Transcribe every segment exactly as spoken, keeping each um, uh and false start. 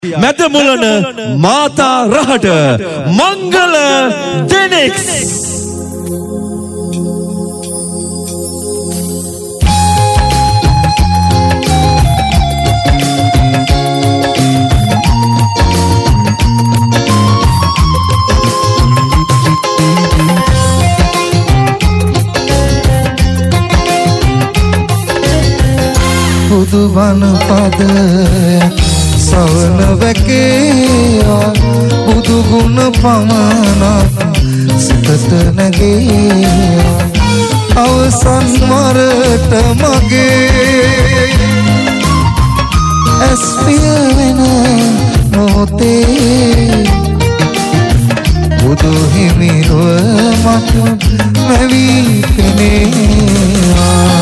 මැද මුලන මාතා රහට මංගල දෙනෙක්ස් බුදුබණ පද සවන වැකේවා බුදු ගුණ පමණක් සිතට නැගේවා අවසන් මරට මගේ ඇස් පිය වෙන මොහොතේ බුදු හිමිරුව මට මැවී පෙනේවා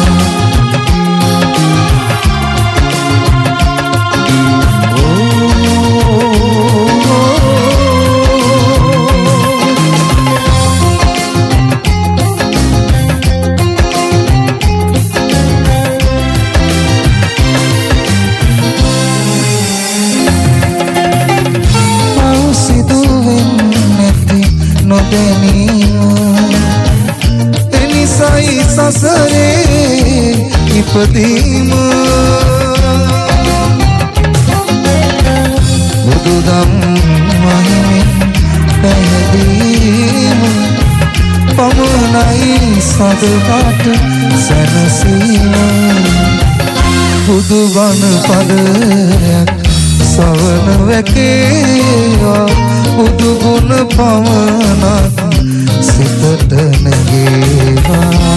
එනිසයි සසරේ ඉපදීම බුදුදම් මහිමෙන් පැහැදීම පමණයි සදහට සැනසීම බුදුබණ පදයක් සවන වැකේවා බුදු ගුණ පමණක් සිතට නැගේවා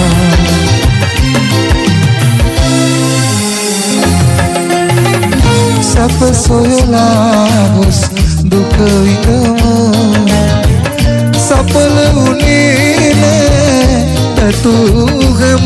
සප සොයලා ගොස් දුක විඳම සඵල වුණේ නෑ පැතුගම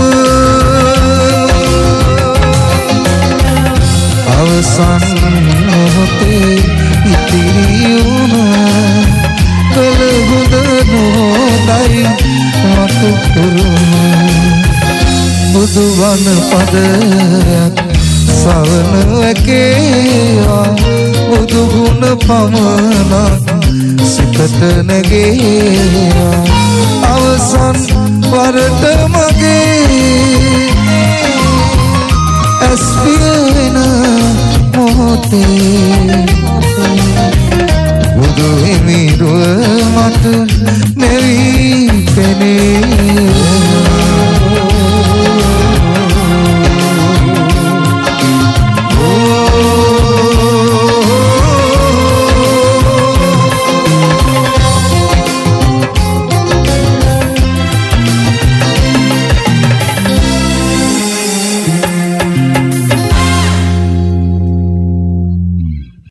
අවසන් මොහොතේ ඉතිරි වුණා කල හොඳ නොදයි මට කරුණ බුදුබණ පදයක් සවන වැකේවා බුදු ගුණ පමණක් සිතට නැගේවා අවසන් වරට මගේ ඇස් පිය වෙන මොහොතේ